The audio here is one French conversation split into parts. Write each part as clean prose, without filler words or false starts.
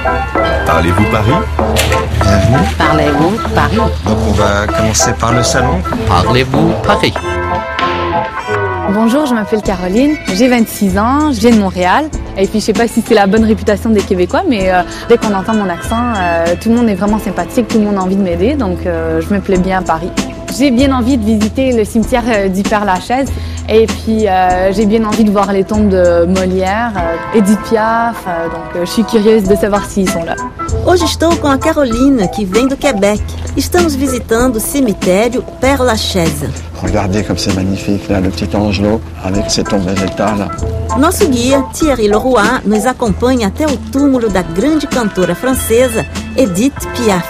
Parlez-vous Paris? Bienvenue. Parlez-vous Paris? Donc on va commencer par le salon. Parlez-vous Paris? Bonjour, je m'appelle Caroline, j'ai 26 ans, je viens de Montréal. Et puis je sais pas si c'est la bonne réputation des Québécois, mais dès qu'on entend mon accent, tout le monde est vraiment sympathique, tout le monde a envie de m'aider, donc je me plais bien à Paris. J'ai bien envie de visiter le cimetière du Père-Lachaise et puis j'ai bien envie de voir les tombes de Molière, Edith Piaf, donc je suis curieuse de savoir s'ils sont là. Hoje estou com a Caroline, que vem do Québec. Estamos visitando o cemitério Père-Lachaise. Regardez comme c'est magnifique, là, le petit angelot avec ses tombes végétales. Nosso guia, Thierry Leroy, nos acompanha até o túmulo da grande cantora francesa Edith Piaf.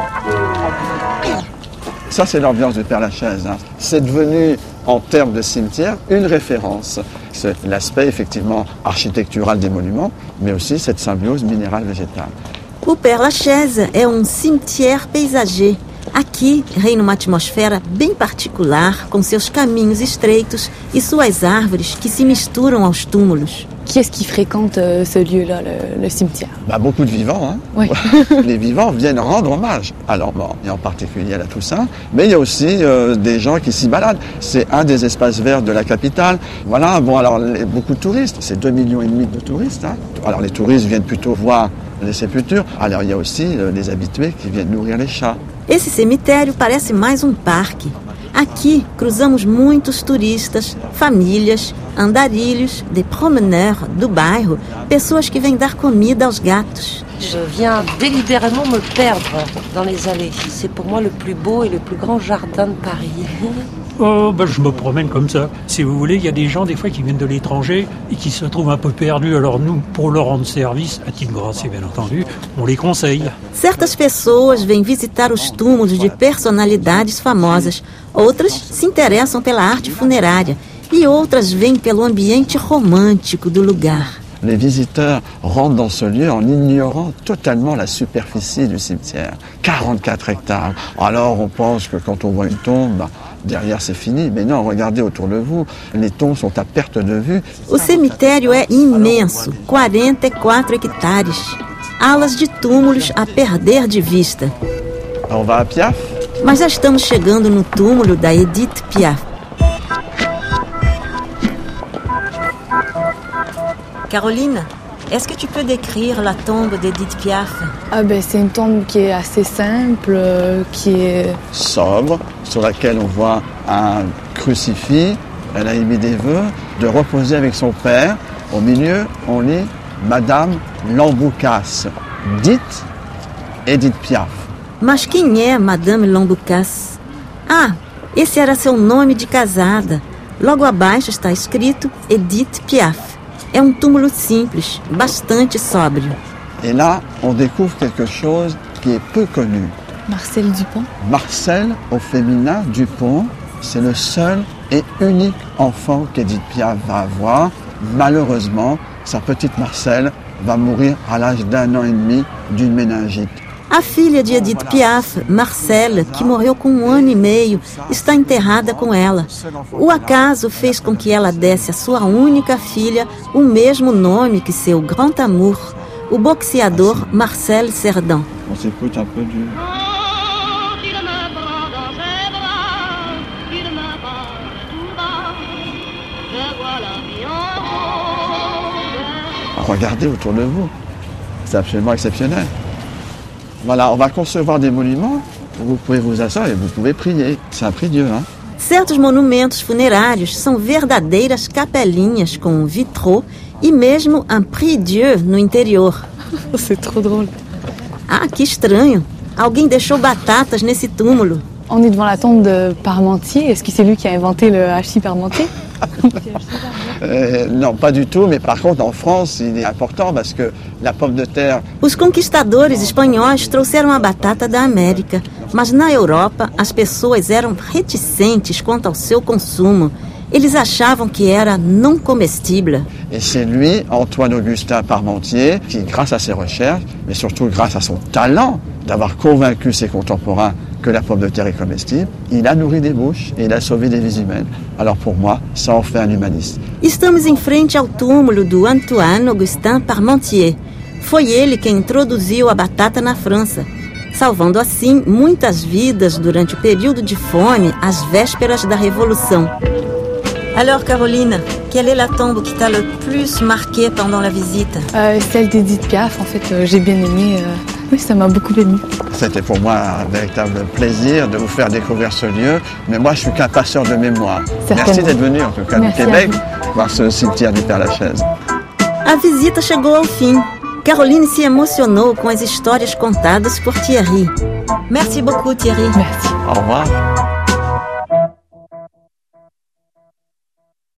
Ça, c'est l'ambiance du Père-Lachaise. Hein. C'est devenu, en termes de cimetière, une référence. C'est l'aspect, effectivement, architectural des monuments, mais aussi cette symbiose minérale-végétale. O Père-Lachaise é cemitério paysager. Aqui reina uma atmosfera bem particular, com seus caminhos estreitos e suas árvores que se misturam aos túmulos. Qui est-ce qui fréquente ce lieu-là, le cimetière? Beaucoup de vivants. Hein. Oui. Les vivants viennent rendre hommage à leurs morts, et en particulier à la Toussaint. Mais il y a aussi des gens qui s'y baladent. C'est un des espaces verts de la capitale. Voilà, alors beaucoup de touristes. C'est 2,5 millions de touristes. Hein. Alors les touristes viennent plutôt voir les sépultures. Alors il y a aussi les habitués qui viennent nourrir les chats. Esse cemitério parece mais parque. Aqui cruzamos muitos turistas, famílias, andarilhos, des promeneurs do bairro, pessoas que vêm dar comida aos gatos. Je viens délibérément me perdre dans les allées. C'est pour moi le plus beau et le plus grand jardin de Paris. Je me promène comme ça. Si vous voulez, il y a des gens des fois qui viennent de l'étranger et qui se trouvent un peu perdus. Alors nous, pour leur rendre service, à titre gracieux bien entendu, on les conseille. Certas pessoas vêm visitar os túmulos de personalidades famosas. Outras se interessam pela arte funerária. E outras vêm pelo ambiente romântico do lugar. Les visiteurs rentrent dans ce lieu en ignorant totalement la superficie du cimetière. 44 hectares. Alors on pense que quand on voit une tombe, derrière c'est fini. Mais non, regardez autour de vous. Les tombes sont à perte de vue. O cemitério é imenso, 44 hectares. Alas de túmulos a perder de vista. On va à Piaf? Mas já estamos chegando no túmulo da Edith Piaf. Caroline, est-ce que tu peux décrire la tombe d'Edith Piaf? C'est une tombe qui est assez simple, qui est sobre, sur laquelle on voit un crucifix. Elle a émis des vœux de reposer avec son père. Au milieu, on lit Madame Lamboucas, dite Edith Piaf. Mas quem é Madame Lamboucas? Ah, esse era seu nome de casada. Logo abaixo está escrito Edith Piaf. É túmulo simples, bastante sóbrio. Et là, on découvre quelque chose qui est peu connu. Marcel Dupont. Marcel, au féminin, Dupont, c'est le seul et unique enfant qu'Edith Piaf va avoir. Malheureusement, sa petite Marcel va mourir à l'âge d'1 an et demi d'une méningite. A filha de Edith Piaf, Marcelle, que morreu com 1 ano e meio, está enterrada com ela. O acaso fez com que ela desse à sua única filha o mesmo nome que seu grand amour, o boxeador Marcel Cerdan. On s'écoute un peu du... Regardez autour de vous. C'est absolument exceptionnel. Voilà, on va concevoir des monuments où vous pouvez vous asseoir et vous pouvez prier. C'est un prie-dieu, hein? Certos monumentos funerários são verdadeiras capelinhas com vitraux e mesmo un prie-dieu no interior. C'est trop drôle. Ah, que estranho. Alguém deixou batatas nesse túmulo. On est devant la tombe de Parmentier. Est-ce que c'est lui qui a inventé le hachis Parmentier? Non, pas du tout, mais par contre en France il est important parce que la pomme de terre... Os conquistadores espanhóis trouxeram a batata da América, mas na Europa as pessoas eram reticentes quanto ao seu consumo. Eles achavam que era não comestível. Et c'est lui, Antoine-Augustin Parmentier, qui grâce à ses recherches, mais surtout grâce à son talent d'avoir convaincu ses contemporains que la pomme de terre est comestible, il a nourri des bouches et il a sauvé des vies humaines. Alors pour moi, ça en fait un humaniste. Estamos em frente ao túmulo do Antoine-Augustin Parmentier. Foi ele quem introduziu a batata na França, salvando assim muitas vidas durante o período de fome às vésperas da Révolution. Alors Caroline, quelle est la tombe qui t'a le plus marqué pendant la visite? Celle d'Edith Piaf, en fait, j'ai bien aimé. Oui, ça m'a beaucoup ému. C'était pour moi un véritable plaisir de vous faire découvrir ce lieu, mais moi je suis qu'un passeur de mémoire. Merci d'être venu en tout cas du Québec, voir ce cimetière du Père-Lachaise. A visita chegou ao fim. Caroline se emocionou com as histórias contadas por Thierry. Merci beaucoup, Thierry. Merci. Au revoir.